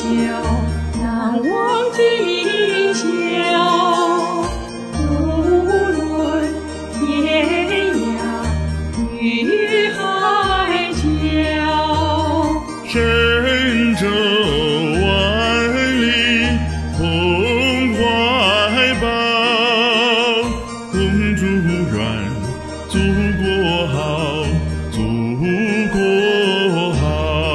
宵，难忘今宵。无论天涯与海角， 神州万里同怀抱。共祝愿祖国好，祖国好。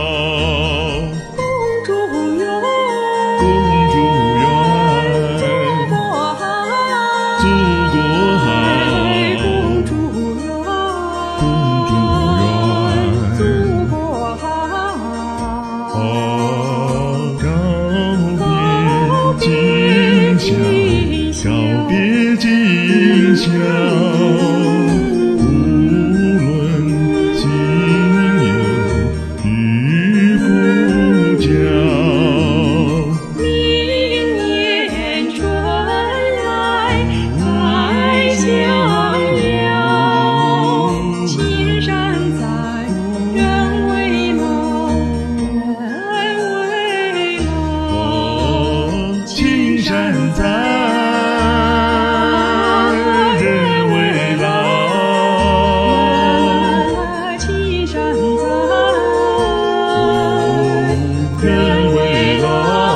共祝愿， 共祝愿祖国好， 祖国好， 共祝愿， 共祝愿祖国好。 告别今宵，告别今宵。无论亲友与故交， 明年春来再相邀。青山在，人未老，人未老。 青山在，人未老。 青山在， 人未老。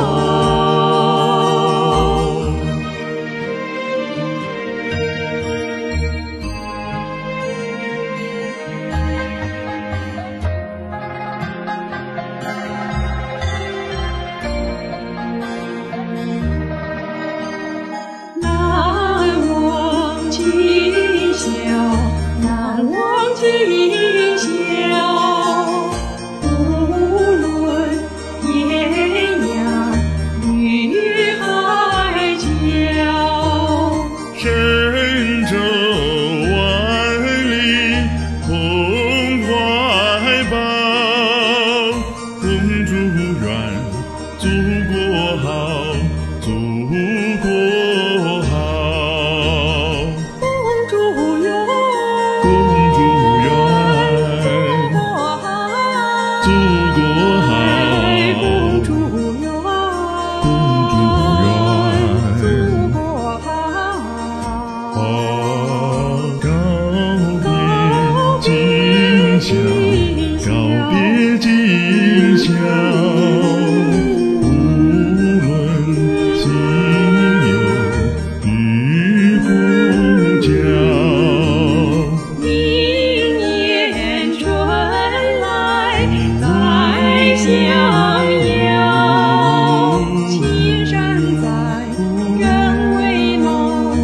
难忘今宵，难忘今宵。无论天涯与海角， 神州万里同怀抱。共祝愿祖国好，祖国好。 共祝愿， 共祝愿祖国好， 祖国好， 共祝愿， 共祝愿祖国好。 告别今宵，告别今宵。无论亲友与故交， 明年春来再相邀。青山在，人未老，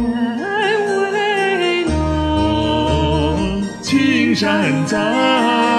人未老。 青山在。